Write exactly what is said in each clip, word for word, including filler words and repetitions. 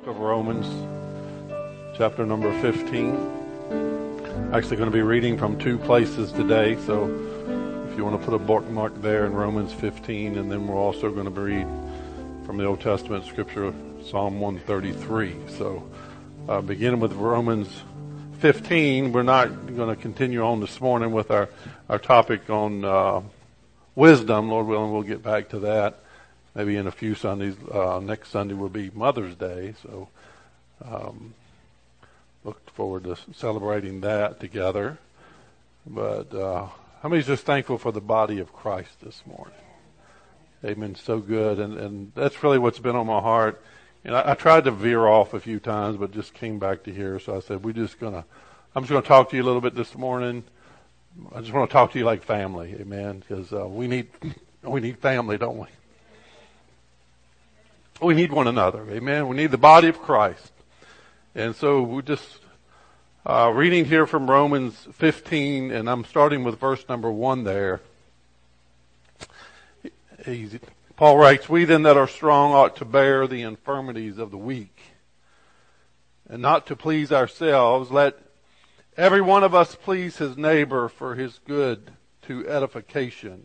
of Romans, chapter number fifteen. Actually going to be reading from two places today, so if you want to put a bookmark there in Romans fifteen, and then we're also going to read from the Old Testament scripture, Psalm one thirty-three. So uh, beginning with Romans fifteen, we're not going to continue on this morning with our, our topic on uh, wisdom. Lord willing, we'll get back to that. Maybe in a few Sundays. Uh, next Sunday will be Mother's Day, so um, look forward to celebrating that together. But uh, how many is just thankful for the body of Christ this morning? Amen. So good, and and that's really what's been on my heart. And I, I tried to veer off a few times, but just came back to here. So I said, we're just gonna. I'm just gonna talk to you a little bit this morning. I just want to talk to you like family, amen. Because uh, we need we need family, don't we? We need one another, amen. We need the body of Christ. And so we're just uh, reading here from Romans fifteen, and I'm starting with verse number one there. He, Paul writes, "We then that are strong ought to bear the infirmities of the weak, and not to please ourselves. Let every one of us please his neighbor for his good to edification.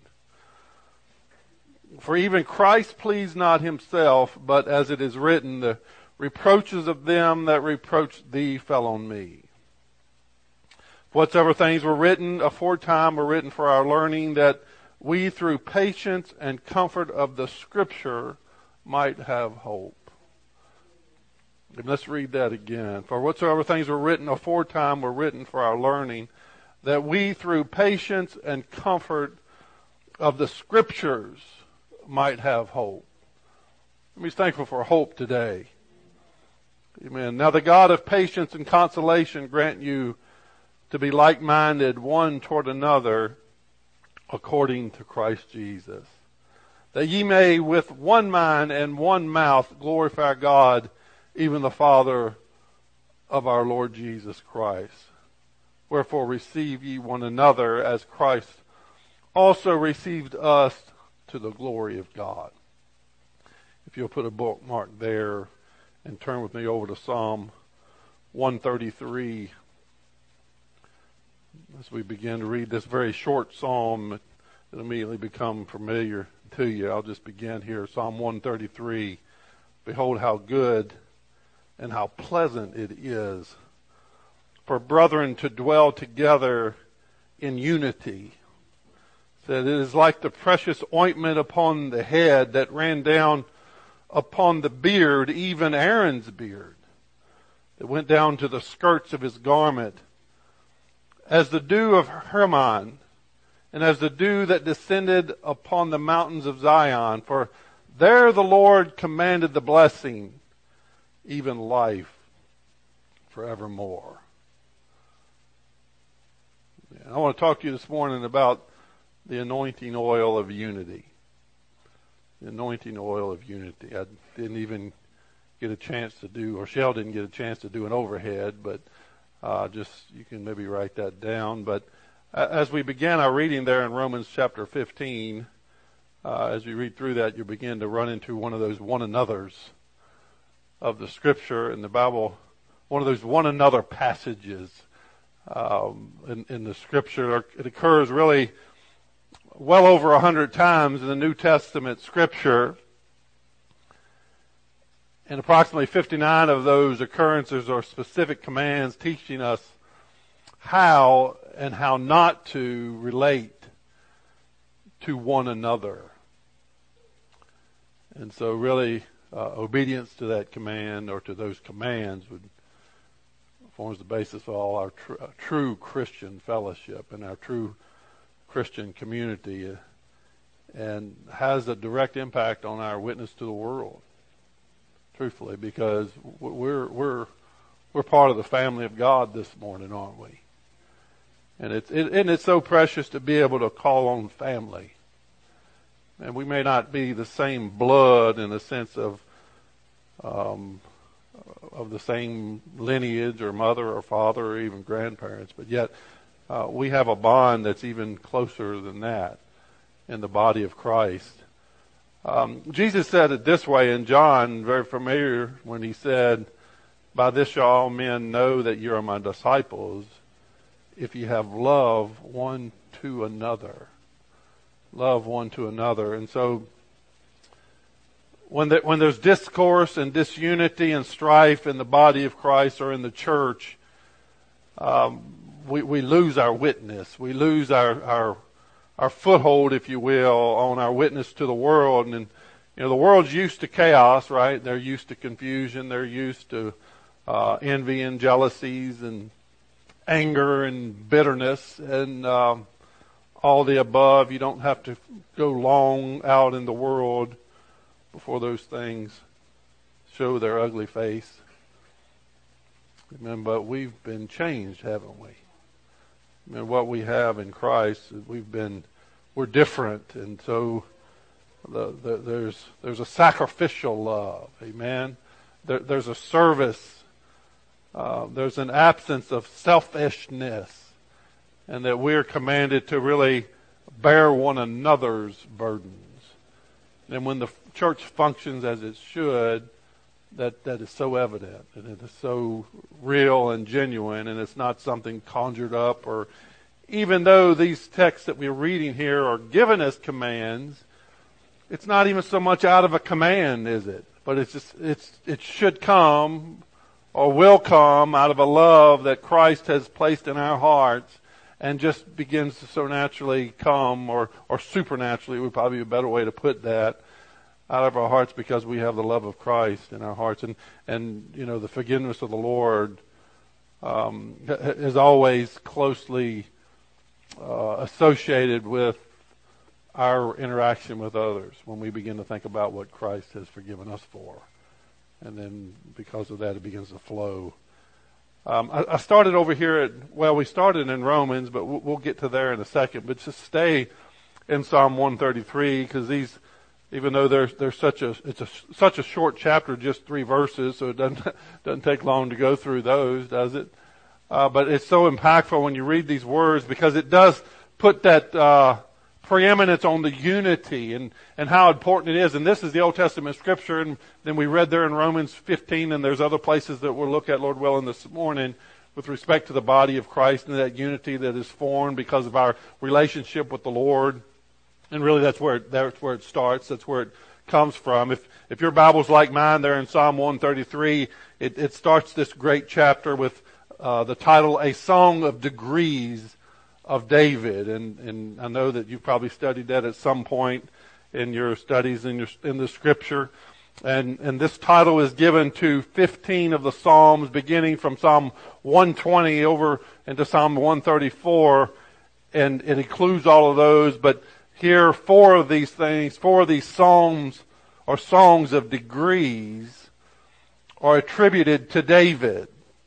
For even Christ pleased not himself, but as it is written, the reproaches of them that reproached thee fell on me. Whatsoever things were written aforetime were written for our learning, that we through patience and comfort of the Scripture might have hope." And let's read that again. "For whatsoever things were written aforetime were written for our learning, that we through patience and comfort of the Scriptures might have hope." I'm just thankful for hope today. Amen. "Now the God of patience and consolation grant you to be like-minded one toward another according to Christ Jesus, that ye may with one mind and one mouth glorify God, even the Father of our Lord Jesus Christ. Wherefore receive ye one another as Christ also received us to the glory of God." If you'll put a bookmark there and turn with me over to Psalm one thirty-three. As we begin to read this very short psalm, it'll immediately become familiar to you. I'll just begin here. Psalm one thirty-three. "Behold how good and how pleasant it is for brethren to dwell together in unity. That it is like the precious ointment upon the head that ran down upon the beard, even Aaron's beard, that went down to the skirts of his garment, as the dew of Hermon, and as the dew that descended upon the mountains of Zion. For there the Lord commanded the blessing, even life forevermore." I want to talk to you this morning about the anointing oil of unity. The anointing oil of unity. I didn't even get a chance to do, or Shell didn't get a chance to do an overhead, but uh, just, you can maybe write that down. But as we began our reading there in Romans chapter fifteen, uh, as you read through that, you begin to run into one of those one another's of the Scripture in the Bible, one of those one another passages um, in, in the Scripture. It occurs really well over a hundred times in the New Testament Scripture, and approximately fifty-nine of those occurrences are specific commands teaching us how and how not to relate to one another. And so really uh, obedience to that command, or to those commands, would forms the basis of all our tr- uh, true Christian fellowship and our true Christian community, uh, and has a direct impact on our witness to the world, truthfully, because we're we're we're part of the family of God this morning, aren't we? And it's it, and it's so precious to be able to call on family. And we may not be the same blood in the sense of um, of the same lineage, or mother or father, or even grandparents, but yet Uh, we have a bond that's even closer than that in the body of Christ. Um, Jesus said it this way in John, very familiar, when he said, "By this shall all men know that you are my disciples, if you have love one to another." Love one to another. And so, when, the, when there's discourse and disunity and strife in the body of Christ or in the church, um, we, we lose our witness. We lose our, our our foothold, if you will, on our witness to the world. And, you know, the world's used to chaos, right? They're used to confusion. They're used to uh, envy and jealousies and anger and bitterness and um, all the above. You don't have to go long out in the world before those things show their ugly face. Amen. But we've been changed, haven't we? I mean, what we have in Christ, we've been, we're different, and so the, the, there's there's a sacrificial love, amen. There, there's a service. Uh, there's an absence of selfishness, and that we're commanded to really bear one another's burdens. And when the church functions as it should, that that is so evident, and it is so real and genuine, and it's not something conjured up. Or even though these texts that we're reading here are given as commands, it's not even so much out of a command, is it? But it's just it's it should come or will come out of a love that Christ has placed in our hearts, and just begins to so naturally come, or or supernaturally would probably be a better way to put that, out of our hearts, because we have the love of Christ in our hearts. And, and you know, the forgiveness of the Lord um, is always closely uh, associated with our interaction with others when we begin to think about what Christ has forgiven us for. And then because of that, it begins to flow. Um, I, I started over here at, well, we started in Romans, but we'll, we'll get to there in a second. But just stay in Psalm one thirty-three, because these, even though there's there's such a it's a such a short chapter, just three verses, so it doesn't doesn't take long to go through those, does it? Uh, but it's so impactful when you read these words, because it does put that uh, preeminence on the unity and and how important it is. And this is the Old Testament scripture, and then we read there in Romans fifteen, and there's other places that we'll look at, Lord willing, this morning, with respect to the body of Christ and that unity that is formed because of our relationship with the Lord. And really, that's where it, that's where it starts. That's where it comes from. If if your Bible's like mine, there in Psalm one thirty-three, it, it starts this great chapter with uh, the title "A Song of Degrees of David." And and I know that you've probably studied that at some point in your studies in your in the Scripture. And and this title is given to fifteen of the Psalms, beginning from Psalm one twenty over into Psalm one thirty-four, and it includes all of those, but here, four of these things, four of these psalms or songs of degrees are attributed to David.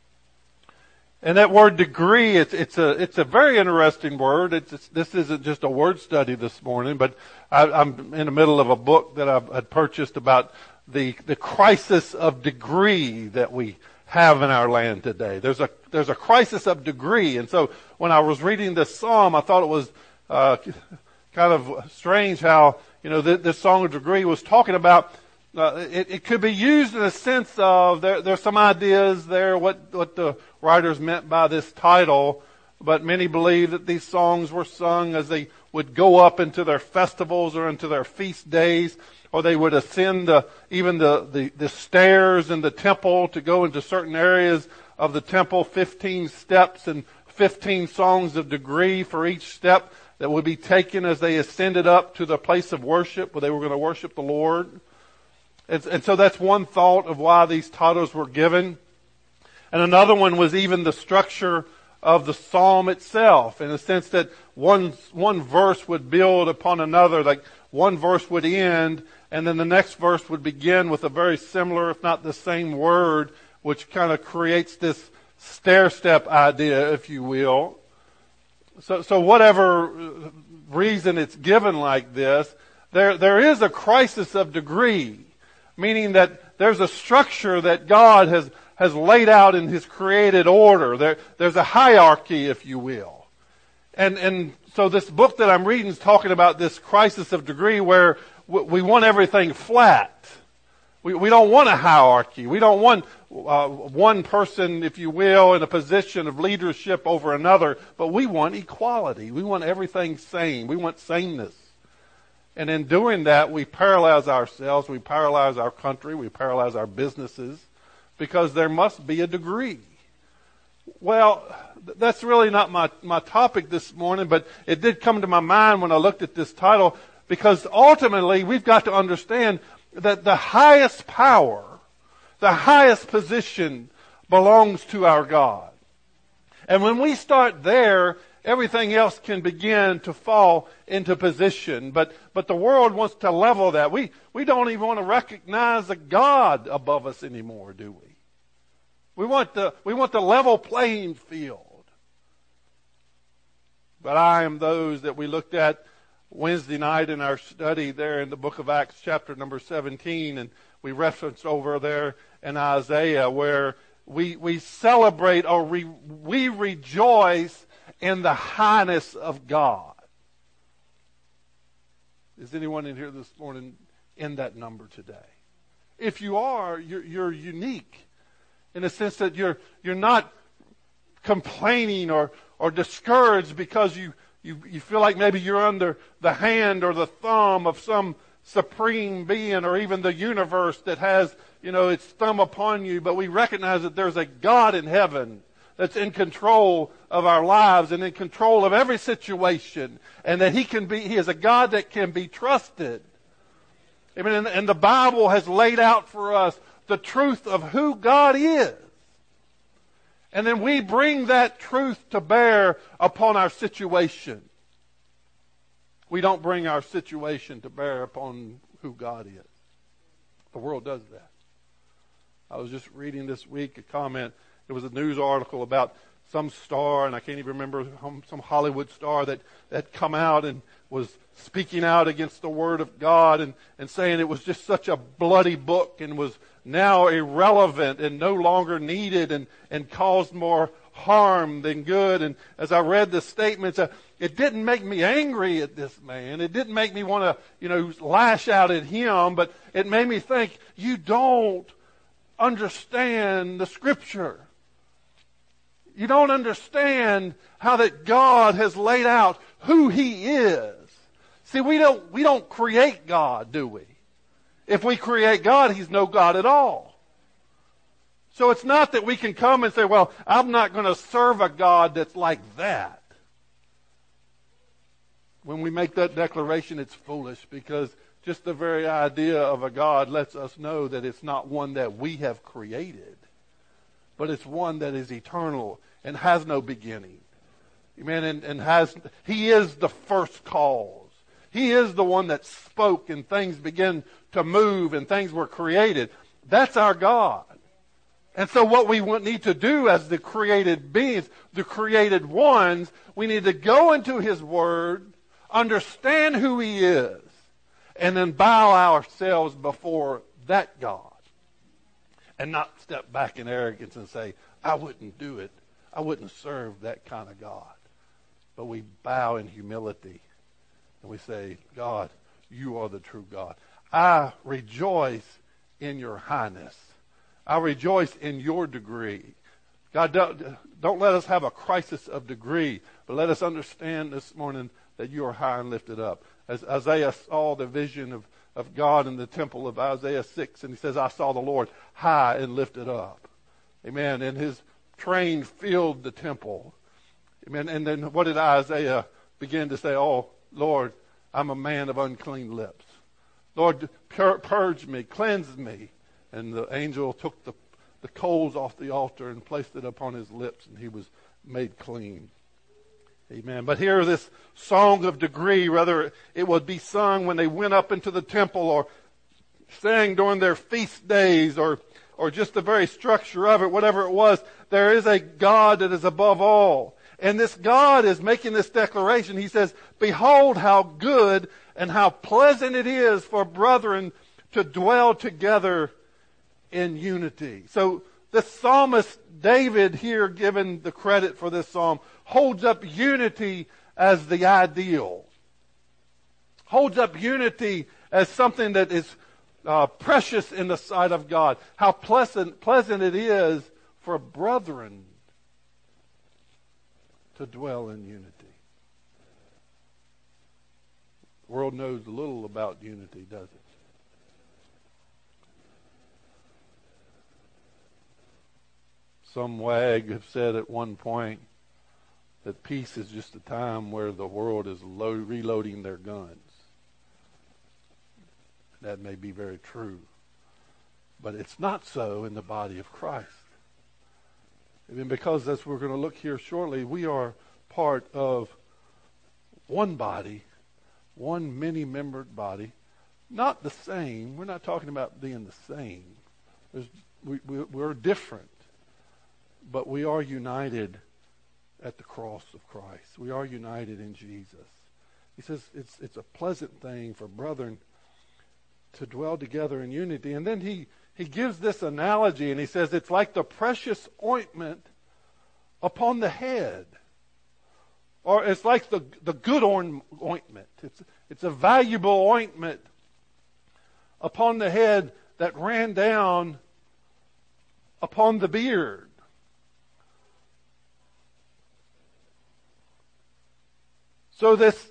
And that word degree, it's, it's a it's a very interesting word. It's, it's this isn't just a word study this morning, but I, I'm in the middle of a book that I've had purchased about the the crisis of degree that we have in our land today. There's a there's a crisis of degree, and so when I was reading this psalm, I thought it was Uh, kind of strange how, you know, this, this song of degree was talking about, uh, it, it could be used in a sense of, there, there's some ideas there, what, what the writers meant by this title, but many believe that these songs were sung as they would go up into their festivals or into their feast days, or they would ascend the, even the, the, the stairs in the temple to go into certain areas of the temple, fifteen steps and fifteen songs of degree for each step that would be taken as they ascended up to the place of worship where they were going to worship the Lord. And, and so that's one thought of why these titles were given. And another one was even the structure of the psalm itself, in the sense that one, one verse would build upon another, like one verse would end, and then the next verse would begin with a very similar, if not the same word, which kind of creates this stair-step idea, if you will. So, so whatever reason it's given like this, there, there is a crisis of degree, meaning that there's a structure that God has, has laid out in His created order. There, there's a hierarchy, if you will. And, and so this book that I'm reading is talking about this crisis of degree where, we, we want everything flat. We, we don't want a hierarchy. We don't want uh, one person, if you will, in a position of leadership over another, but we want equality. We want everything same. We want sameness. And in doing that, we paralyze ourselves, we paralyze our country, we paralyze our businesses, because there must be a degree. Well, that's really not my, my topic this morning, but it did come to my mind when I looked at this title, because ultimately we've got to understand that the highest power, the highest position belongs to our God. And when we start there, everything else can begin to fall into position. But, but the world wants to level that. We, we don't even want to recognize a God above us anymore, do we? We want the, we want the level playing field. But I am those that we looked at Wednesday night in our study there in the book of Acts chapter number seventeen, and we referenced over there in Isaiah where we, we celebrate or we, we rejoice in the highness of God. Is anyone in here this morning in that number today? If you are, you're, you're unique in the sense that you're you're not complaining or or discouraged because you, you, you feel like maybe you're under the hand or the thumb of some supreme being or even the universe that has, you know, its thumb upon you. But we recognize that there's a God in heaven that's in control of our lives and in control of every situation, and that He can be, He is a God that can be trusted. I mean, and, and the Bible has laid out for us the truth of who God is. And then we bring that truth to bear upon our situation. We don't bring our situation to bear upon who God is. The world does that. I was just reading this week a comment. It was a news article about some star, and I can't even remember, some Hollywood star that had come out and was speaking out against the Word of God and, and saying it was just such a bloody book and was now irrelevant and no longer needed and, and caused more harm than good. And as I read the statements, uh, it didn't make me angry at this man. It didn't make me want to, you know, lash out at him, but it made me think, you don't understand the Scripture. You don't understand how that God has laid out who He is. See, we don't, we don't create God, do we? If we create God, He's no God at all. So it's not that we can come and say, well, I'm not going to serve a God that's like that. When we make that declaration, it's foolish, because just the very idea of a God lets us know that it's not one that we have created, but it's one that is eternal and has no beginning. Amen. And, and has, He is the first cause. He is the one that spoke and things began to move and things were created. That's our God. And so what we need to do as the created beings, the created ones, we need to go into His Word, understand who He is, and then bow ourselves before that God. And not step back in arrogance and say, I wouldn't do it. I wouldn't serve that kind of God. But we bow in humility and we say, God, You are the true God. I rejoice in Your highness. I rejoice in Your degree. God, don't, don't let us have a crisis of degree, but let us understand this morning that You are high and lifted up. As Isaiah saw the vision of, of God in the temple of Isaiah six, and he says, I saw the Lord high and lifted up. Amen. And His train filled the temple. Amen. And then what did Isaiah begin to say? Oh, Lord, I'm a man of unclean lips. Lord, pur- purge me, cleanse me. And the angel took the, the coals off the altar and placed it upon his lips, and he was made clean. Amen. But here this song of degree, whether it would be sung when they went up into the temple or sang during their feast days or or just the very structure of it, whatever it was, there is a God that is above all. And this God is making this declaration. He says, behold how good and how pleasant it is for brethren to dwell together in unity. So the psalmist David here, given the credit for this psalm, holds up unity as the ideal. Holds up unity as something that is uh, precious in the sight of God. How pleasant, pleasant it is for brethren to dwell in unity. The world knows little about unity, does it? Some wag have said at one point that peace is just a time where the world is lo- reloading their guns. That may be very true. But it's not so in the body of Christ. And because, as we're going to look here shortly, we are part of one body, one many-membered body. Not the same. We're not talking about being the same. There's, we, we, we're different. But we are united at the cross of Christ. We are united in Jesus. He says it's it's a pleasant thing for brethren to dwell together in unity. And then he, he gives this analogy, and he says it's like the precious ointment upon the head. Or it's like the, the good ointment. It's, it's a valuable ointment upon the head that ran down upon the beard. So this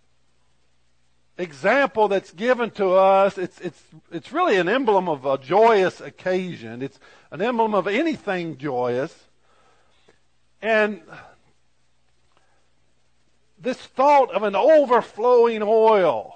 example that's given to us, it's it's it's really an emblem of a joyous occasion. It's an emblem of anything joyous. And this thought of an overflowing oil.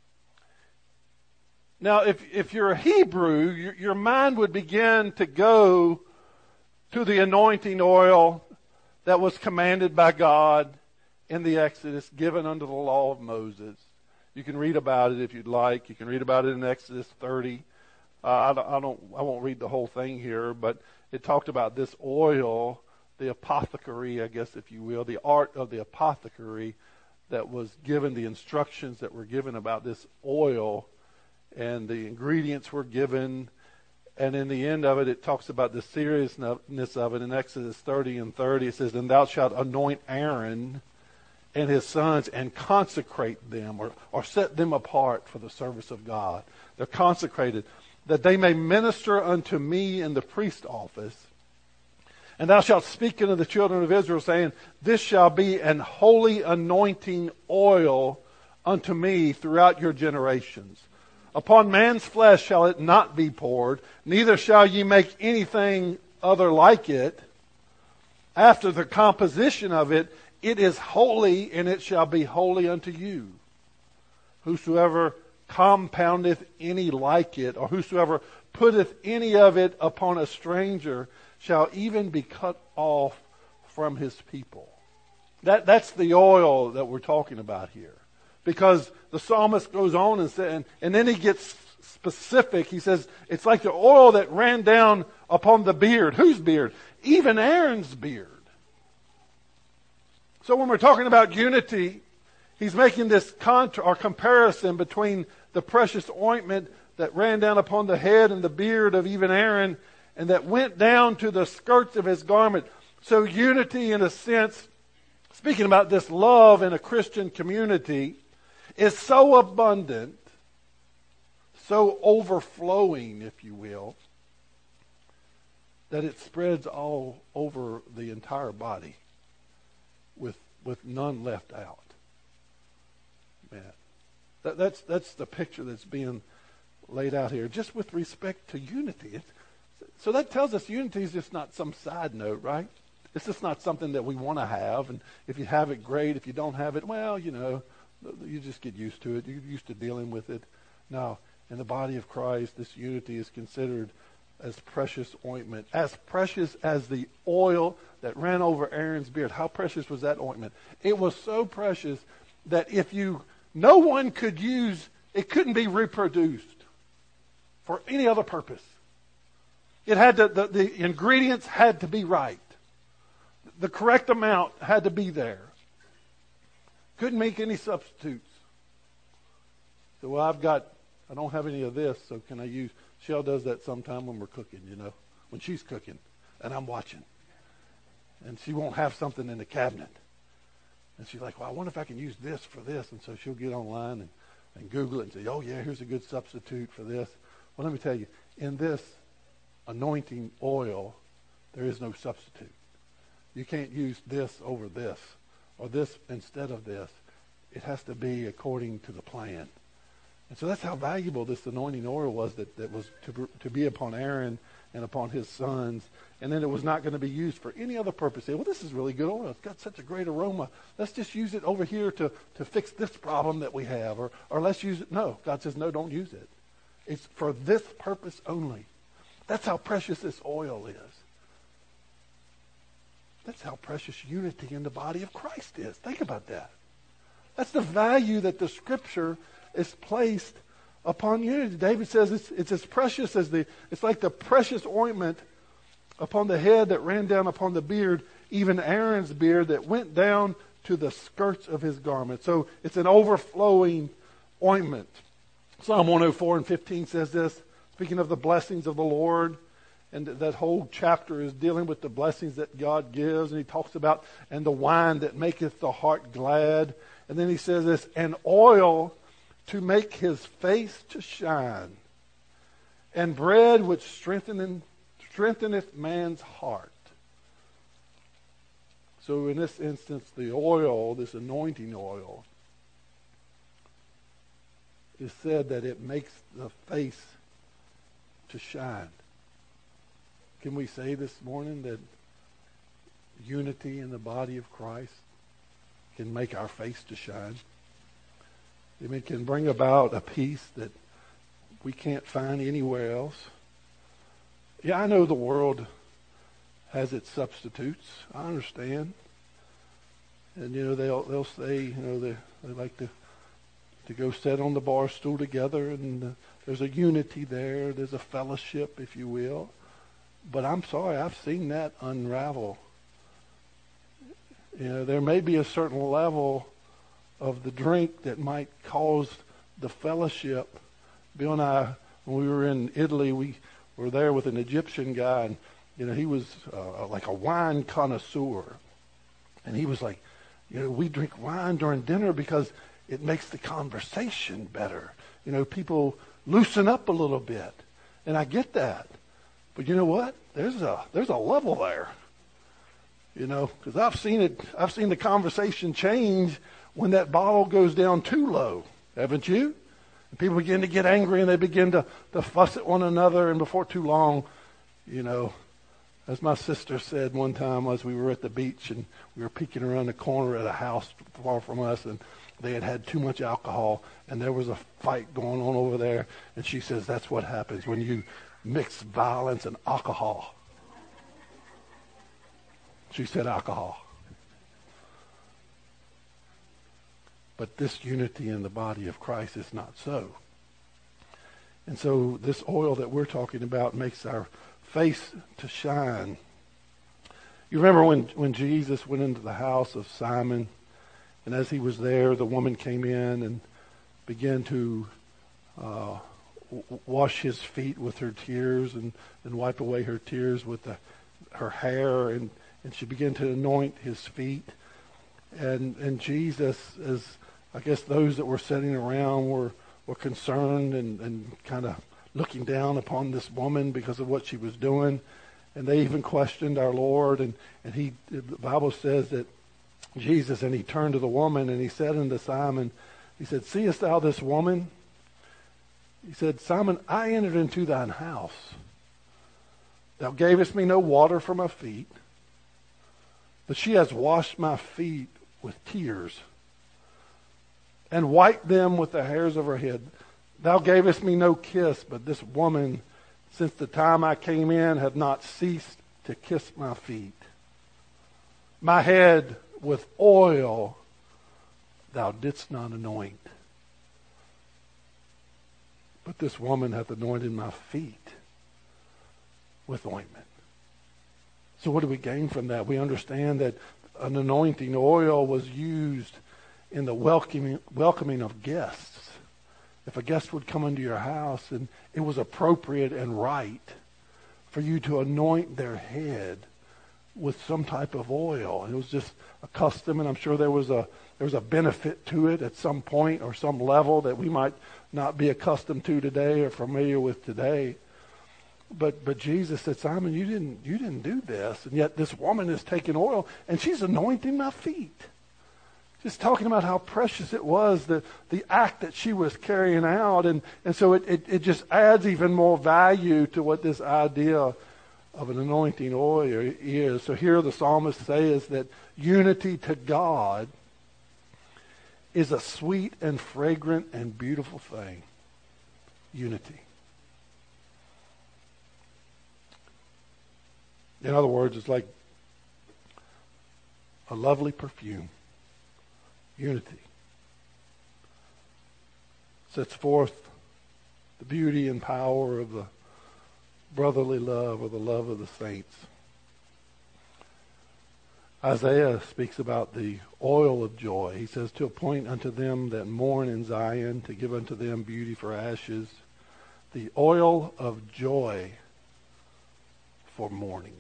Now, if if you're a Hebrew, your, your mind would begin to go to the anointing oil that was commanded by God in the Exodus, given under the law of Moses. You can read about it if you'd like. You can read about it in Exodus thirty. Uh, I, don't, I don't. I won't read the whole thing here, but it talked about this oil, the apothecary, I guess, if you will, the art of the apothecary that was given, the instructions that were given about this oil, and the ingredients were given. And in the end of it, it talks about the seriousness of it. In Exodus thirty and thirty, it says, "And thou shalt anoint Aaron and his sons and consecrate them," or, or set them apart for the service of God. They're consecrated, that they may minister unto me in the priest office. And thou shalt speak unto the children of Israel, saying, This shall be an holy anointing oil unto me throughout your generations. Upon man's flesh shall it not be poured, neither shall ye make anything other like it. After the composition of it, it is holy, and it shall be holy unto you. Whosoever compoundeth any like it, or whosoever putteth any of it upon a stranger, shall even be cut off from his people. That, that's the oil that we're talking about here. Because the psalmist goes on and says, and, and then he gets specific. He says, it's like the oil that ran down upon the beard. Whose beard? Even Aaron's beard. So when we're talking about unity, he's making this contra- or comparison between the precious ointment that ran down upon the head and the beard of even Aaron, and that went down to the skirts of his garment. So unity, in a sense, speaking about this love in a Christian community, is so abundant, so overflowing, if you will, that it spreads all over the entire body, with with none left out. Man, that, that's that's the picture that's being laid out here, just with respect to unity. It's, so that tells us unity is just not some side note, right? It's just not something that we want to have, and if you have it, great. If you don't have it, well, you know, you just get used to it. You're used to dealing with it. No, in the body of Christ, this unity is considered as precious ointment, as precious as the oil that ran over Aaron's beard. How precious was that ointment? It was so precious that if you, no one could use, it couldn't be reproduced for any other purpose. It had to, the, the ingredients had to be right. The correct amount had to be there. Couldn't make any substitutes. So, well, I've got, I don't have any of this, so can I use, Shell does that sometime when we're cooking, you know, when she's cooking and I'm watching. And she won't have something in the cabinet. And she's like, well, I wonder if I can use this for this. And so she'll get online and and Google it and say, oh yeah, here's a good substitute for this. Well, let me tell you, in this anointing oil, there is no substitute. You can't use this over this or this instead of this. It has to be according to the plan. And so that's how valuable this anointing oil was that, that was to, to be upon Aaron and upon his sons. And then it was not going to be used for any other purpose. Say, well, this is really good oil. It's got such a great aroma. Let's just use it over here to, to fix this problem that we have. Or, or let's use it. No, God says, no, don't use it. It's for this purpose only. That's how precious this oil is. That's how precious unity in the body of Christ is. Think about that. That's the value that the Scripture is placed upon unity. David says it's, it's as precious as the, it's like the precious ointment upon the head that ran down upon the beard, even Aaron's beard that went down to the skirts of his garment. So it's an overflowing ointment. Psalm one oh four and fifteen says this, speaking of the blessings of the Lord, and that whole chapter is dealing with the blessings that God gives, and he talks about, and the wine that maketh the heart glad. And then he says this, an oil to make his face to shine, and bread which strengtheneth, strengtheneth man's heart. So in this instance, the oil, this anointing oil, is said that it makes the face to shine. Can we say this morning that unity in the body of Christ can make our face to shine? It can bring about a peace that we can't find anywhere else. Yeah, I know the world has its substitutes. I understand. And, you know, they'll they'll say, you know, they, they like to, to go sit on the bar stool together, and uh, there's a unity there. There's a fellowship, if you will. But I'm sorry, I've seen that unravel. You know, there may be a certain level of the drink that might cause the fellowship. Bill and I, when we were in Italy, we were there with an Egyptian guy, and you know, he was uh, like a wine connoisseur. And he was like, you know, we drink wine during dinner because it makes the conversation better. You know, people loosen up a little bit. And I get that. But you know what? There's a there's a level there. You know, because I've seen it. I've seen the conversation change when that bottle goes down too low. Haven't you? And people begin to get angry and they begin to, to fuss at one another. And before too long, you know, as my sister said one time as we were at the beach and we were peeking around the corner at a house far from us, and they had had too much alcohol and there was a fight going on over there. And she says, that's what happens when you mix violence and alcohol. She said alcohol. But this unity in the body of Christ is not so. And so this oil that we're talking about makes our face to shine. You remember when, when Jesus went into the house of Simon, and as he was there, the woman came in and began to uh, w- wash his feet with her tears and, and wipe away her tears with the, her hair, and, and she began to anoint his feet. And and Jesus, as I guess those that were sitting around were, were concerned and, and kind of looking down upon this woman because of what she was doing. And they even questioned our Lord. And, and he, the Bible says that Jesus, and he turned to the woman and he said unto Simon, he said, seest thou this woman? He said, Simon, I entered into thine house. Thou gavest me no water for my feet, but she has washed my feet with tears and wiped them with the hairs of her head. Thou gavest me no kiss, but this woman, since the time I came in, hath not ceased to kiss my feet. My head with oil thou didst not anoint, but this woman hath anointed my feet with ointment. So what do we gain from that? We understand that an anointing oil was used in the welcoming, welcoming of guests. If a guest would come into your house, and it was appropriate and right for you to anoint their head with some type of oil. It was just a custom, and I'm sure there was a there was a benefit to it at some point or some level that we might not be accustomed to today or familiar with today. But but Jesus said, Simon, you didn't you didn't do this, and yet this woman is taking oil and she's anointing my feet. Just talking about how precious it was, the, the act that she was carrying out. And, and so it, it, it just adds even more value to what this idea of an anointing oil is. So here the psalmist says that unity to God is a sweet and fragrant and beautiful thing. Unity. In other words, it's like a lovely perfume. Unity sets forth the beauty and power of the brotherly love or the love of the saints. Isaiah speaks about the oil of joy. He says, to appoint unto them that mourn in Zion, to give unto them beauty for ashes, the oil of joy for mourning.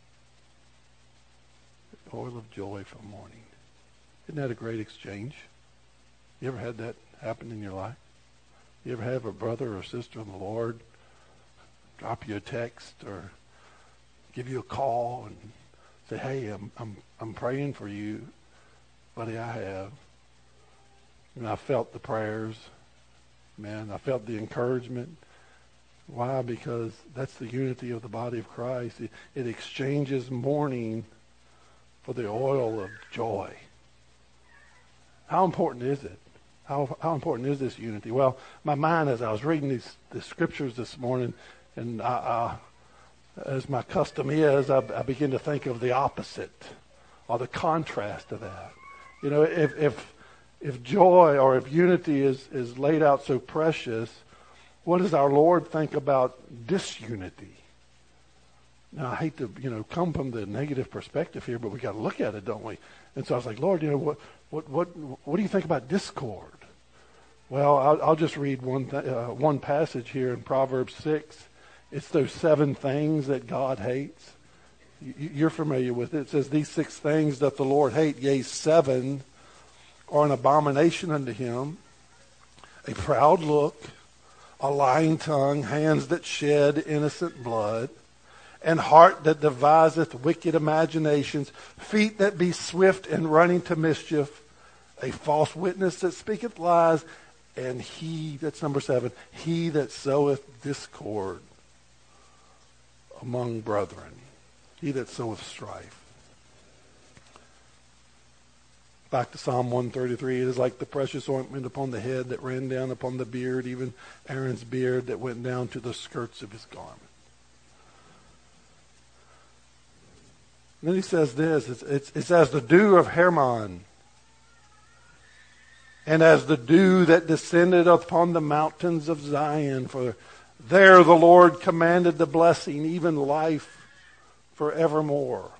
The oil of joy for mourning. Isn't that a great exchange? You ever had that happen in your life? You ever have a brother or sister in the Lord drop you a text or give you a call and say, hey, I'm I'm I'm praying for you, buddy, I have. And I felt the prayers, man, I felt the encouragement. Why? Because that's the unity of the body of Christ. It, it exchanges mourning for the oil of joy. How important is it? How how important is this unity? Well, my mind, as I was reading these the scriptures this morning, and I, I, as my custom is, I, I begin to think of the opposite or the contrast of that. You know, if if if joy or if unity is is laid out so precious, what does our Lord think about disunity? Now, I hate to, you know, come from the negative perspective here, but we got to look at it, don't we? And so I was like, Lord, you know, what, what, what, what do you think about discord? Well, I'll, I'll just read one, th- uh, one passage here in Proverbs six. It's those seven things that God hates. You, you're familiar with it. It says, these six things doth the Lord hate, yea, seven are an abomination unto him: a proud look, a lying tongue, hands that shed innocent blood, and heart that deviseth wicked imaginations, feet that be swift in running to mischief, a false witness that speaketh lies, and he, that's number seven, he that soweth discord among brethren, he that soweth strife. Back to Psalm one thirty-three, it is like the precious ointment upon the head that ran down upon the beard, even Aaron's beard that went down to the skirts of his garment. And then he says this, it's, it's, it's as the dew of Hermon, and as the dew that descended upon the mountains of Zion, for there the Lord commanded the blessing, even life forevermore.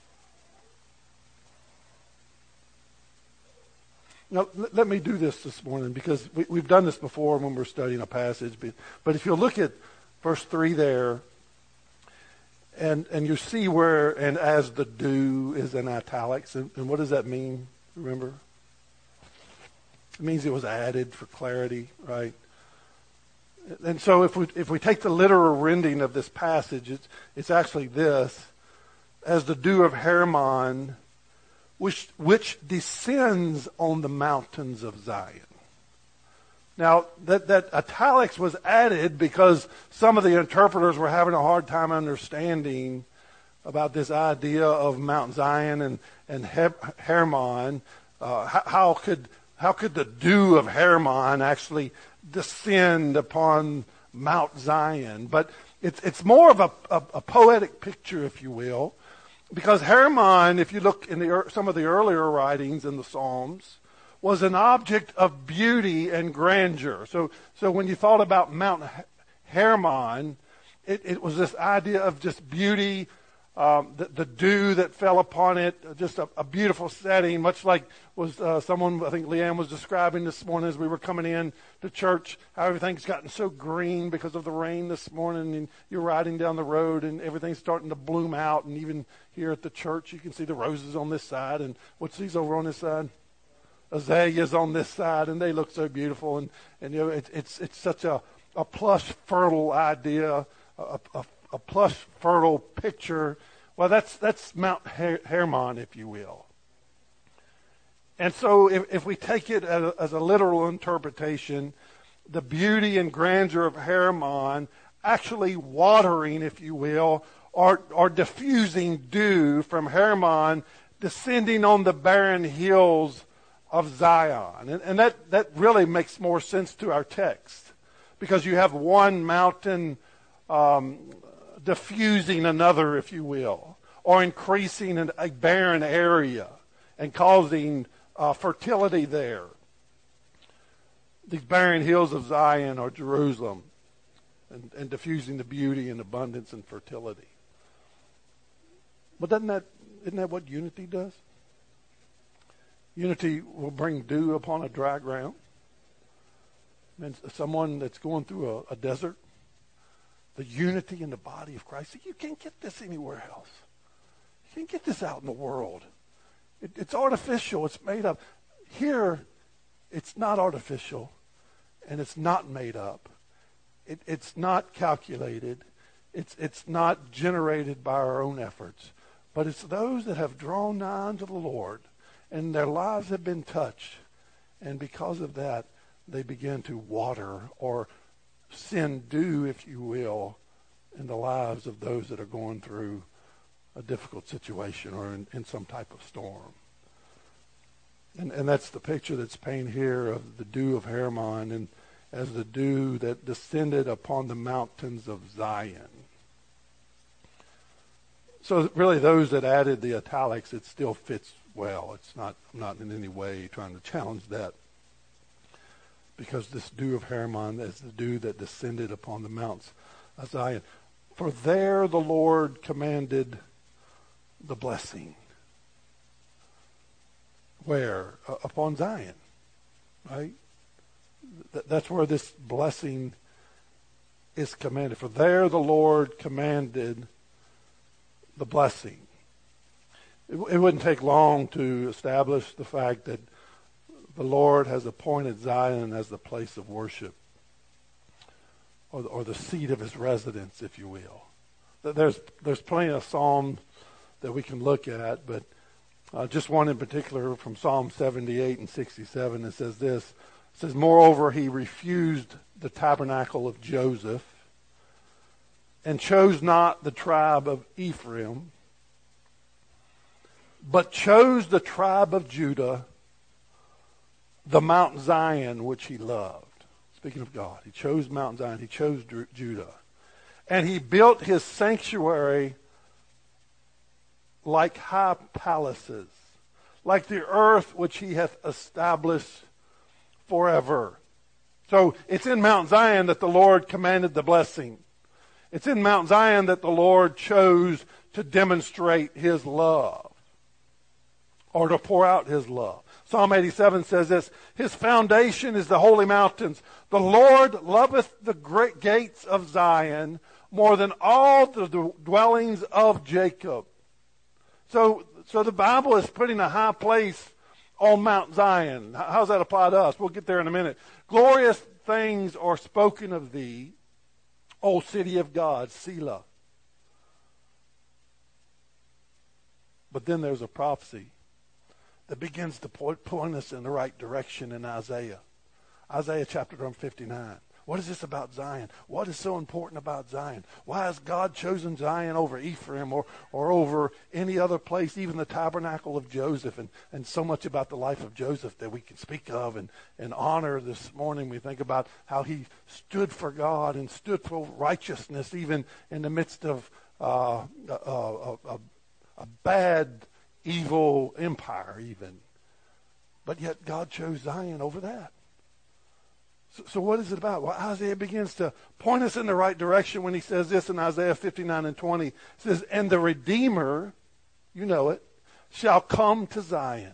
Now, let me do this this morning, because we, we've done this before when we're studying a passage. But, but if you look at verse three there, And and you see where, and as the dew is in italics, and, and what does that mean? Remember? It means it was added for clarity, right? And so if we if we take the literal rendering of this passage, it's it's actually this: as the dew of Hermon, which which descends on the mountains of Zion. Now, that, that italics was added because some of the interpreters were having a hard time understanding about this idea of Mount Zion and, and Hermon. Uh, how, how could how could the dew of Hermon actually descend upon Mount Zion? But it's it's more of a, a, a poetic picture, if you will, because Hermon, if you look in the some of the earlier writings in the Psalms, was an object of beauty and grandeur. So, so when you thought about Mount Hermon, it, it was this idea of just beauty, Um, the, the dew that fell upon it, just a, a beautiful setting, much like was uh, someone, I think Leanne was describing this morning as we were coming in to church, how everything's gotten so green because of the rain this morning, and you're riding down the road and everything's starting to bloom out, and even here at the church you can see the roses on this side, and what's these over on this side? Azaleas on this side, and they look so beautiful, and, and you know, it, it's it's such a, a plush, fertile idea, a, a a plush, fertile picture. Well, that's that's Mount Her- Hermon, if you will. And so if, if we take it as a, as a literal interpretation, the beauty and grandeur of Hermon actually watering, if you will, or, or diffusing dew from Hermon descending on the barren hills of Zion. And, and that, that really makes more sense to our text, because you have one mountain um, diffusing another, if you will, or increasing an, a barren area and causing uh, fertility there. These barren hills of Zion or Jerusalem, and, and diffusing the beauty and abundance and fertility. But doesn't that, isn't that what unity does? Unity will bring dew upon a dry ground. And someone that's going through a, a desert, the unity in the body of Christ. You can't get this anywhere else. You can't get this out in the world. It, it's artificial. It's made up. Here, it's not artificial, and it's not made up. It, it's not calculated. It's, it's not generated by our own efforts. But it's those that have drawn nigh unto the Lord, and their lives have been touched. And because of that, they begin to water or send dew, if you will, in the lives of those that are going through a difficult situation or in, in some type of storm. And, and that's the picture that's painted here of the dew of Hermon, and as the dew that descended upon the mountains of Zion. So really those that added the italics, it still fits well. It's not, I'm not in any way trying to challenge that. Because this dew of Hermon is the dew that descended upon the mounts of Zion. For there the Lord commanded the blessing. Where? Uh, upon Zion. Right? Th- that's where this blessing is commanded. For there the Lord commanded the blessing. It, it wouldn't take long to establish the fact that the Lord has appointed Zion as the place of worship, or the, or the seat of his residence, if you will. There's there's plenty of Psalms that we can look at, but uh, just one in particular from Psalm seventy-eight and sixty-seven that says this. It says, moreover, he refused the tabernacle of Joseph and chose not the tribe of Ephraim, but chose the tribe of Judah, the Mount Zion which he loved. Speaking of God, he chose Mount Zion. He chose Judah. And he built his sanctuary like high palaces, like the earth which he hath established forever. So it's in Mount Zion that the Lord commanded the blessing. It's in Mount Zion that the Lord chose to demonstrate his love, or to pour out his love. Psalm eighty-seven says this, his foundation is the holy mountains. The Lord loveth the great gates of Zion more than all the dwellings of Jacob. So, so the Bible is putting a high place on Mount Zion. How does that apply to us? We'll get there in a minute. Glorious things are spoken of thee, O city of God, Selah. But then there's a prophecy that begins to point us in the right direction in Isaiah. Isaiah chapter fifty-nine. What is this about Zion? What is so important about Zion? Why has God chosen Zion over Ephraim or, or over any other place, even the tabernacle of Joseph? And, and so much about the life of Joseph that we can speak of and, and honor this morning. We think about how he stood for God and stood for righteousness even in the midst of uh, a, a, a, a bad, evil empire even. But yet God chose Zion over that. So, so what is it about? Well, Isaiah begins to point us in the right direction when he says this in Isaiah fifty-nine and twenty. It says, and the Redeemer, you know it, shall come to Zion.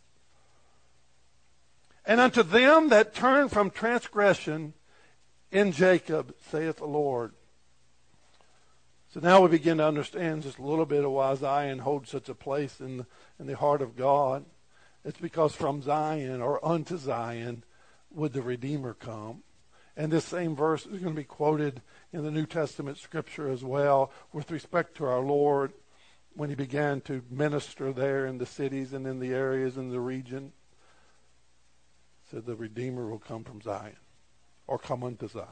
And unto them that turn from transgression in Jacob, saith the Lord. So now we begin to understand just a little bit of why Zion holds such a place in the, in the heart of God. It's because from Zion, or unto Zion, would the Redeemer come. And this same verse is going to be quoted in the New Testament scripture as well with respect to our Lord when he began to minister there in the cities and in the areas in the region. It said the Redeemer will come from Zion, or come unto Zion.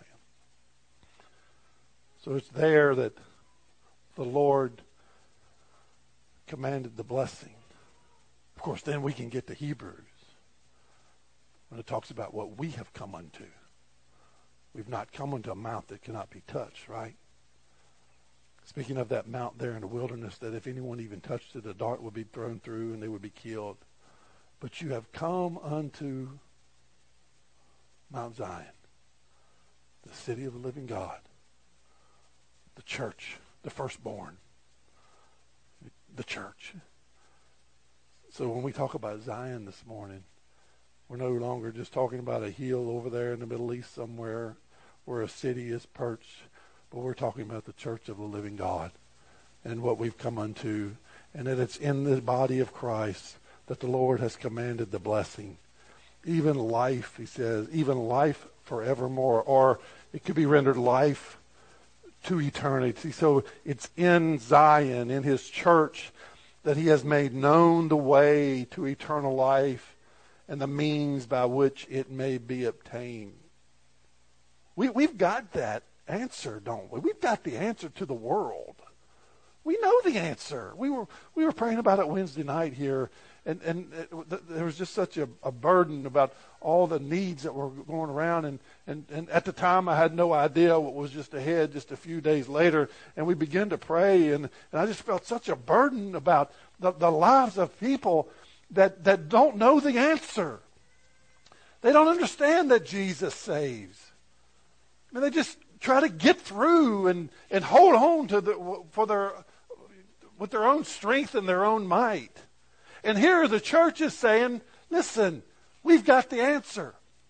So it's there that the Lord commanded the blessing. Of course, then we can get to Hebrews when it talks about what we have come unto. We've not come unto a mount that cannot be touched, right? Speaking of that mount there in the wilderness, that if anyone even touched it, a dart would be thrown through and they would be killed. But you have come unto Mount Zion, the city of the living God, the church, the firstborn, the church. So when we talk about Zion this morning, we're no longer just talking about a hill over there in the Middle East somewhere where a city is perched, but we're talking about the church of the living God and what we've come unto, and that it's in the body of Christ that the Lord has commanded the blessing. Even life, he says, even life forevermore, or it could be rendered life to eternity. So it's in Zion, in his church, that he has made known the way to eternal life and the means by which it may be obtained. We, we've got that answer, don't we? We've got the answer to the world. We know the answer. We were we were praying about it Wednesday night here, and, and it, there was just such a, a burden about all the needs that were going around. And, and, and at the time, I had no idea what was just ahead just a few days later. And we began to pray, and, and I just felt such a burden about the, the lives of people that, that don't know the answer. They don't understand that Jesus saves. I mean, they just try to get through and, and hold on to the for their with their own strength and their own might. And here the church is saying, listen, we've got the answer.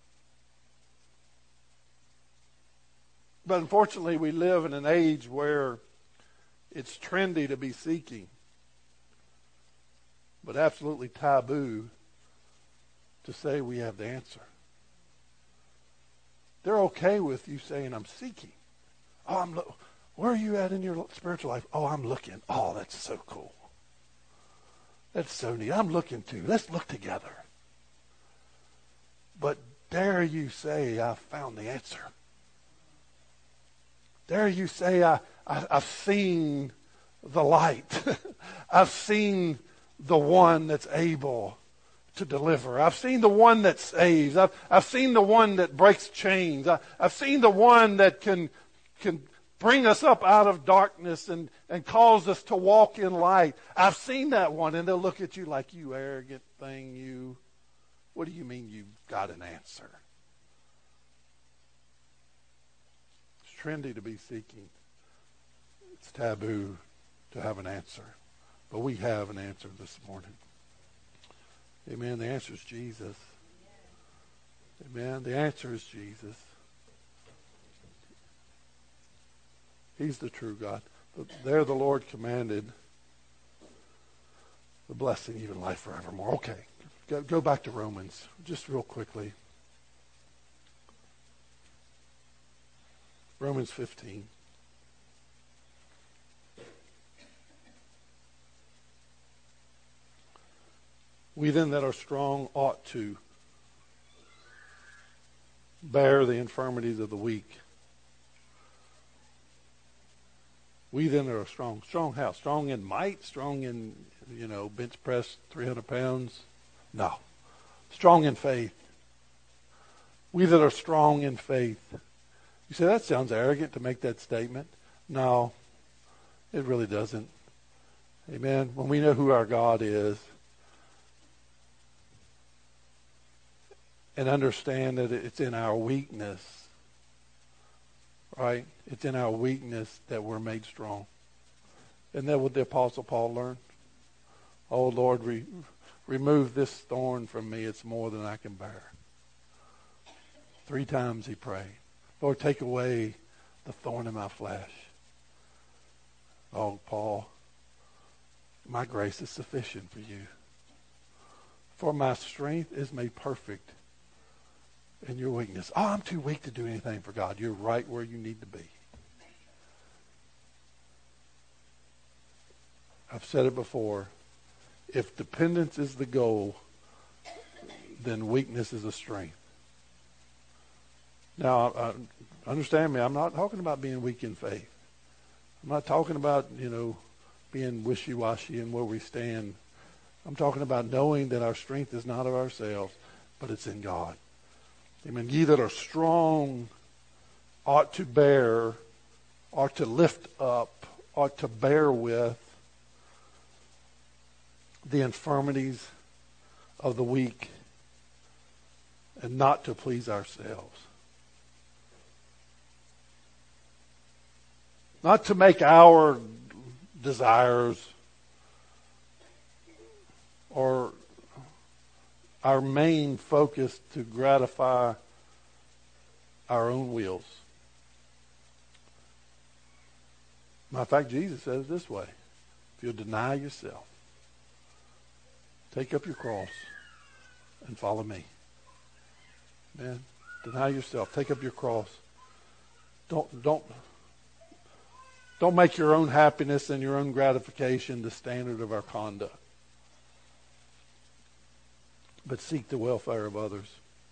But unfortunately, we live in an age where it's trendy to be seeking, but absolutely taboo to say we have the answer. They're okay with you saying, I'm seeking. Oh, I'm lo- where are you at in your spiritual life? Oh, I'm looking. Oh, that's so cool. That's so neat. I'm looking too. Let's look together. But dare you say, I found the answer. Dare you say, I, I, I've seen the light. I've seen the one that's able to deliver. I've seen the one that saves. I've, I've seen the one that breaks chains. I, I've seen the one that can, can bring us up out of darkness and, and cause us to walk in light. I've seen that one. And they'll look at you like, you arrogant thing, you. What do you mean you've got an answer? It's trendy to be seeking. It's taboo to have an answer. But we have an answer this morning. Amen. The answer is Jesus. Amen. The answer is Jesus. He's the true God. But there the Lord commanded the blessing, even life forevermore. Okay. Go, go back to Romans just real quickly. Romans fifteen. We then that are strong ought to bear the infirmities of the weak. We then that are strong. Strong how? Strong in might? Strong in, you know, bench press three hundred pounds? No. Strong in faith. We that are strong in faith. You say, that sounds arrogant to make that statement. No, it really doesn't. Amen. When we know who our God is, and understand that it's in our weakness, right? It's in our weakness that we're made strong. Isn't that what the Apostle Paul learned? Oh, Lord, re- remove this thorn from me. It's more than I can bear. Three times he prayed. Lord, take away the thorn in my flesh. Oh, Paul, my grace is sufficient for you. For my strength is made perfect in your weakness. Oh, I'm too weak to do anything for God. You're right where you need to be. I've said it before. If dependence is the goal, then weakness is a strength. Now, uh, understand me, I'm not talking about being weak in faith. I'm not talking about, you know, being wishy-washy in where we stand. I'm talking about knowing that our strength is not of ourselves, but it's in God. Amen. Ye that are strong ought to bear, ought to lift up, ought to bear with the infirmities of the weak and not to please ourselves. Not to make our desires or our main focus to gratify our own wills. Matter of fact, Jesus says it this way. If you'll deny yourself, take up your cross and follow me. Man, deny yourself. Take up your cross. Don't, don't, don't make your own happiness and your own gratification the standard of our conduct. But seek the welfare of others.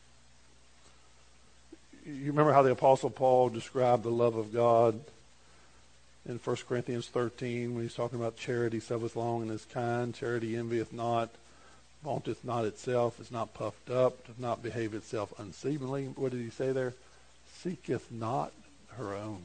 You remember how the Apostle Paul described the love of God in First Corinthians thirteen when he's talking about charity, suffereth long and is kind. Charity envieth not, vaunteth not itself, is not puffed up, doth not behave itself unseemly. What did he say there? Seeketh not her own.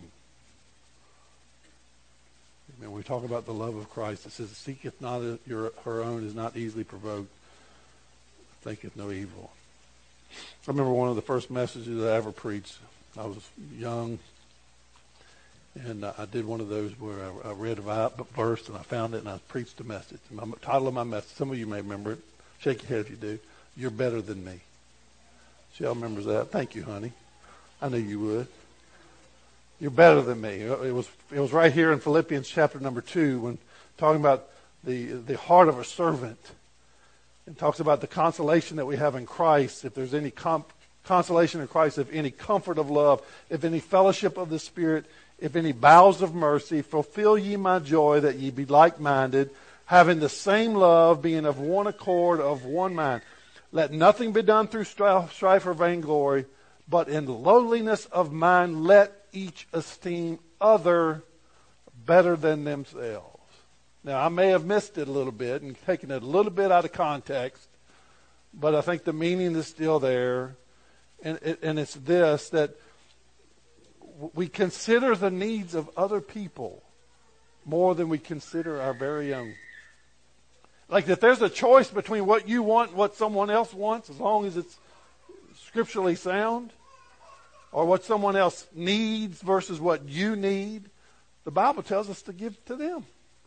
When we talk about the love of Christ, it says, seeketh not your, her own, is not easily provoked, thinketh no evil. I remember one of the first messages I ever preached. I was young, and I did one of those where I, I read a verse, and I found it, and I preached a message. And the title of my message, some of you may remember it. Shake your head if you do. You're better than me. Shell remembers that. Thank you, honey. I knew you would. You're better than me. It was it was right here in Philippians chapter number two when talking about the the heart of a servant. It talks about the consolation that we have in Christ. If there's any comp- consolation in Christ, if any comfort of love, if any fellowship of the Spirit, if any bowels of mercy, fulfill ye my joy that ye be like-minded, having the same love, being of one accord, of one mind. Let nothing be done through strife or vainglory, but in lowliness of mind let each esteem other better than themselves. Now, I may have missed it a little bit and taken it a little bit out of context, but I think the meaning is still there. And, it, and it's this, that we consider the needs of other people more than we consider our very own. Like if there's a choice between what you want and what someone else wants, as long as it's scripturally sound, or what someone else needs versus what you need, the Bible tells us to give to them.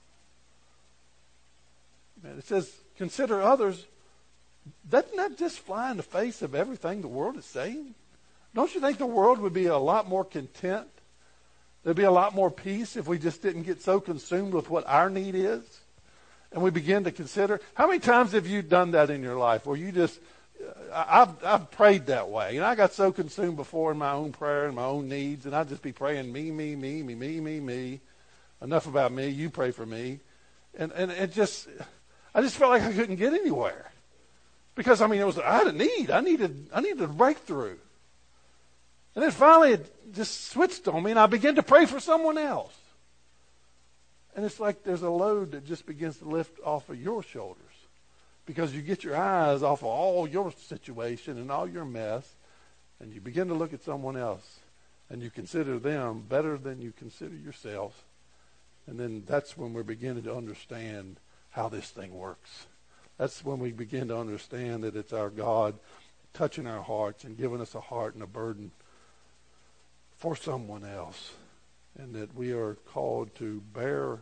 And it says, consider others. Doesn't that just fly in the face of everything the world is saying? Don't you think the world would be a lot more content? There'd be a lot more peace if we just didn't get so consumed with what our need is. And we begin to consider. How many times have you done that in your life where you just, I've, I've prayed that way. And I got so consumed before in my own prayer and my own needs. And I'd just be praying me, me, me, me, me, me, me. Enough about me. You pray for me. And, and it just, I just felt like I couldn't get anywhere. Because, I mean, it was, I had a need. I needed, I needed a breakthrough. And then finally it just switched on me and I began to pray for someone else. And it's like there's a load that just begins to lift off of your shoulders. Because you get your eyes off of all your situation and all your mess. And you begin to look at someone else. And you consider them better than you consider yourself. And then that's when we're beginning to understand how this thing works. That's when we begin to understand that it's our God touching our hearts and giving us a heart and a burden for someone else, and that we are called to bear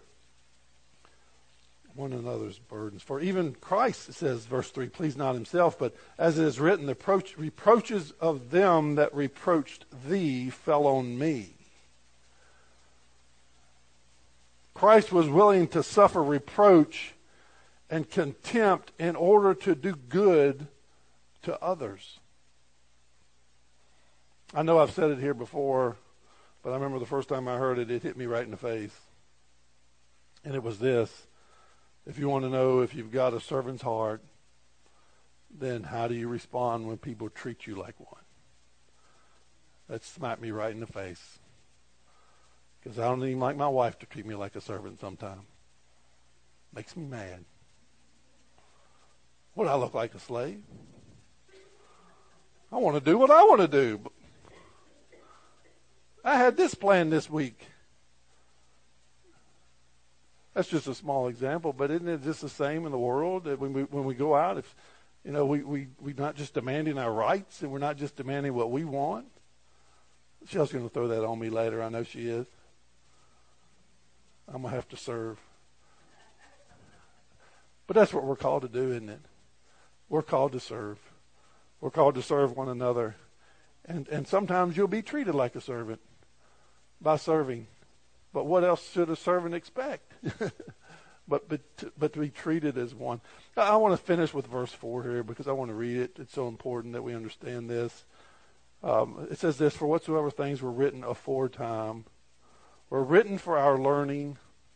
one another's burdens. For even Christ, says verse three, pleased not himself, but as it is written, the reproach, reproaches of them that reproached thee fell on me. Christ was willing to suffer reproach and contempt in order to do good to others. I know I've said it here before, but I remember the first time I heard it, it hit me right in the face. And it was this: if you want to know if you've got a servant's heart, then how do you respond when people treat you like one? That smacked me right in the face. Because I don't even like my wife to treat me like a servant sometimes. Makes me mad. What, I look like a slave? I want to do what I want to do. I had this plan this week. That's just a small example, but isn't it just the same in the world that when we when we go out, if you know, we we we're not just demanding our rights, and we're not just demanding what we want. Michelle's going to throw that on me later. I know she is. I'm going to have to serve. But that's what we're called to do, isn't it? We're called to serve. We're called to serve one another. And and sometimes you'll be treated like a servant by serving. But what else should a servant expect? but, but, to, but to be treated as one. I want to finish with verse four here because I want to read it. It's so important that we understand this. Um, it says this: for whatsoever things were written aforetime were written for our learning,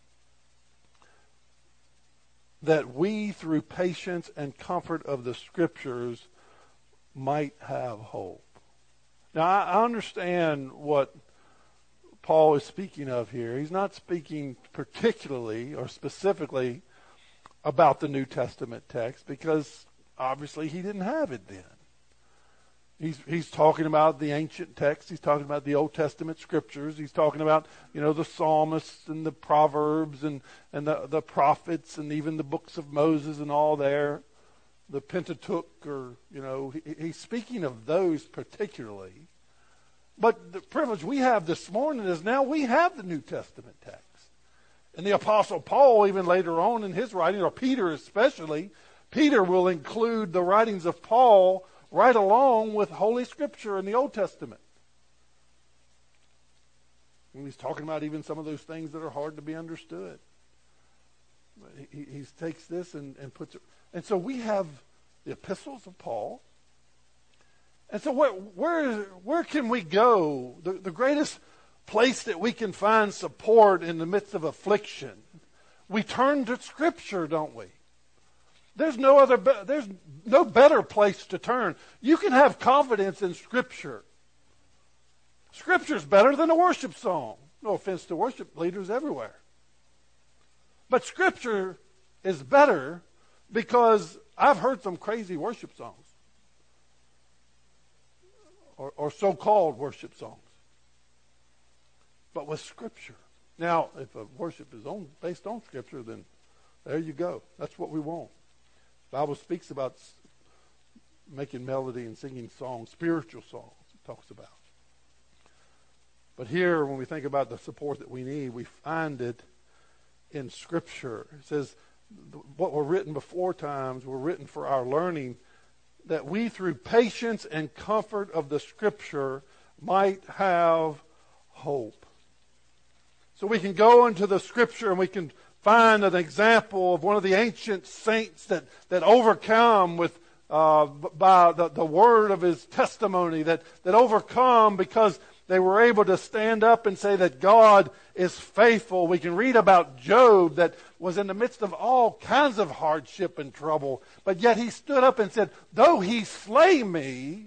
that we through patience and comfort of the Scriptures might have hope. Now, I understand what Paul is speaking of here. He's not speaking particularly or specifically about the New Testament text because obviously he didn't have it then. He's he's talking about the ancient text. He's talking about the Old Testament scriptures. He's talking about, you know, the psalmists and the Proverbs and, and the, the prophets and even the books of Moses and all there. The Pentateuch, or, you know, he, he's speaking of those particularly. But the privilege we have this morning is now we have the New Testament text. And the Apostle Paul, even later on in his writing, or Peter especially, Peter will include the writings of Paul right along with Holy Scripture in the Old Testament. And he's talking about even some of those things that are hard to be understood. He, he takes this and, and puts it. And so we have the epistles of Paul. And so where where, where can we go? The, the greatest place that we can find support in the midst of affliction, we turn to Scripture, don't we? There's no other, there's no better place to turn. You can have confidence in Scripture. Scripture's better than a worship song. No offense to worship leaders everywhere. But Scripture is better because I've heard some crazy worship songs. Or, or so-called worship songs. But with Scripture. Now, if a worship is on, based on Scripture, then there you go. That's what we want. The Bible speaks about making melody and singing songs, spiritual songs, it talks about. But here, when we think about the support that we need, we find it in Scripture. It says, what were written before times were written for our learning, that we through patience and comfort of the Scripture might have hope. So we can go into the Scripture and we can find an example of one of the ancient saints that, that overcome with uh, by the, the word of his testimony, that, that overcome because they were able to stand up and say that God is faithful. We can read about Job that was in the midst of all kinds of hardship and trouble, but yet he stood up and said, though he slay me,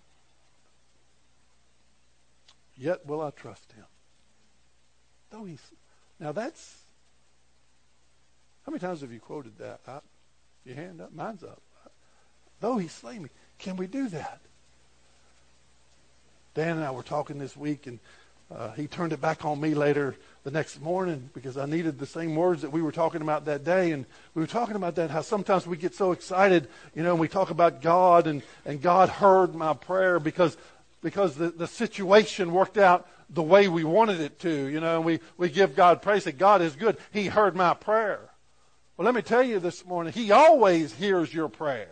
yet will I trust him. Though he, now that's, how many times have you quoted that? I, your hand up, mine's up. Though he slay me, can we do that? Dan and I were talking this week, and uh, he turned it back on me later the next morning because I needed the same words that we were talking about that day. And we were talking about that, how sometimes we get so excited, you know, and we talk about God, and, and God heard my prayer because because the, the situation worked out the way we wanted it to, you know, and we, we give God praise that God is good. He heard my prayer. Well, let me tell you this morning, He always hears your prayer.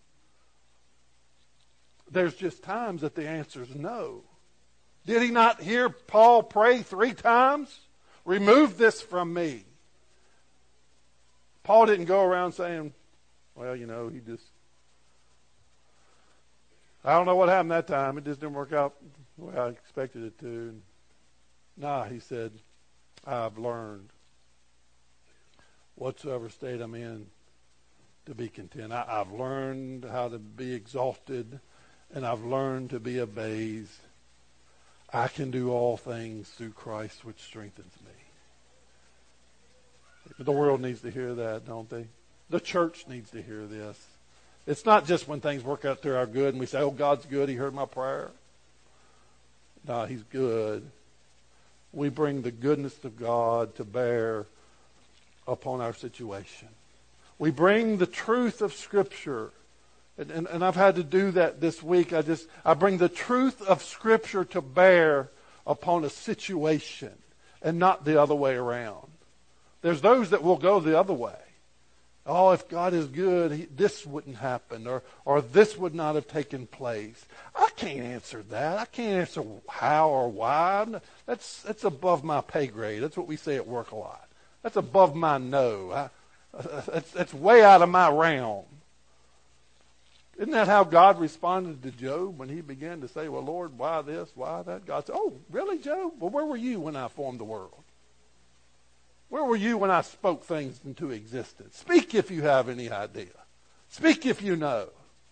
There's just times that the answer is no. Did He not hear Paul pray three times? Remove this from me. Paul didn't go around saying, well, you know, he just, I don't know what happened that time. It just didn't work out the way I expected it to. Nah, he said, I've learned whatsoever state I'm in to be content. I, I've learned how to be exalted, and I've learned to be abased. I can do all things through Christ which strengthens me. The world needs to hear that, don't they? The church needs to hear this. It's not just when things work out to our good and we say, oh, God's good, He heard my prayer. No, He's good. We bring the goodness of God to bear upon our situation. We bring the truth of Scripture. And, and, and I've had to do that this week. I just I bring the truth of Scripture to bear upon a situation and not the other way around. There's those that will go the other way. Oh, if God is good, he, this wouldn't happen, or or this would not have taken place. I can't answer that. I can't answer how or why. That's that's above my pay grade. That's what we say at work a lot. That's above my know. I, that's, that's way out of my realm. Isn't that how God responded to Job when he began to say, well, Lord, why this, why that? God said, oh, really, Job? Well, where were you when I formed the world? Where were you when I spoke things into existence? Speak if you have any idea. Speak if you know.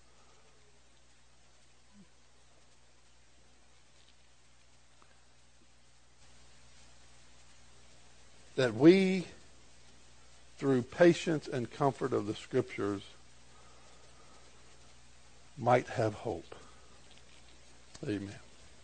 That we, through patience and comfort of the Scriptures, might have hope. Amen.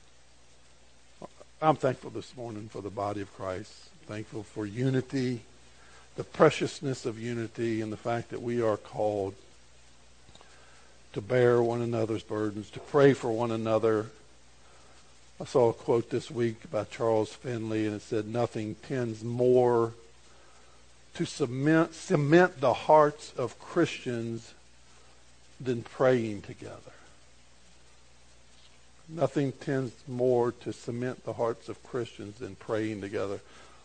I'm thankful this morning for the body of Christ. Thankful for unity, the preciousness of unity, and the fact that we are called to bear one another's burdens, to pray for one another. I saw a quote this week by Charles Finley, and it said, nothing tends more to cement, cement the hearts of Christians than praying together. Nothing tends more to cement the hearts of Christians than praying together.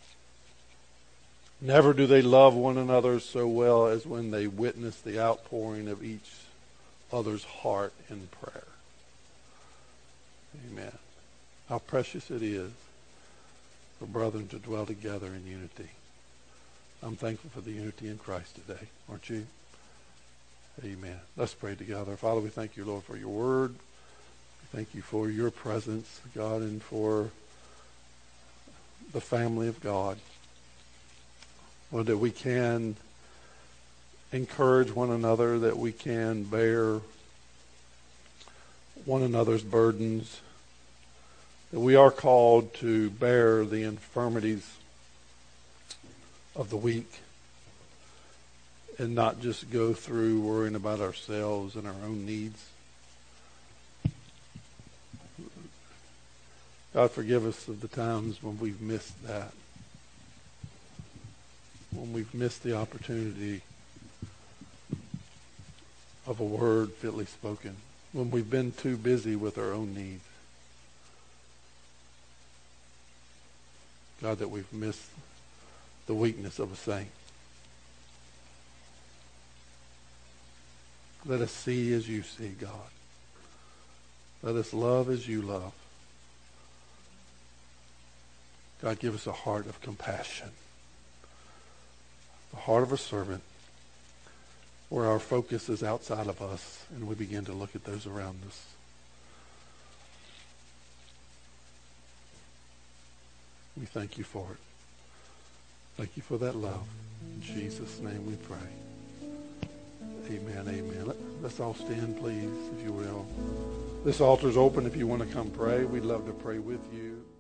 Never do they love one another so well as when they witness the outpouring of each other's heart in prayer. Amen. How precious it is for brethren to dwell together in unity. I'm thankful for the unity in Christ today, aren't you? Amen. Let's pray together. Father, we thank you, Lord, for your word. We thank you for your presence, God, and for the family of God. Lord, that we can encourage one another, that we can bear one another's burdens, that we are called to bear the infirmities of the weak and not just go through worrying about ourselves and our own needs. God, forgive us of the times when we've missed that. When we've missed the opportunity of a word fitly spoken. When we've been too busy with our own needs. God, that we've missed the weakness of a saint. Let us see as you see, God. Let us love as you love. God, give us a heart of compassion. The heart of a servant where our focus is outside of us and we begin to look at those around us. We thank you for it. Thank you for that love. In Jesus' name we pray. Amen, amen. Let, let's all stand, please, if you will. This altar's open if you want to come pray. We'd love to pray with you.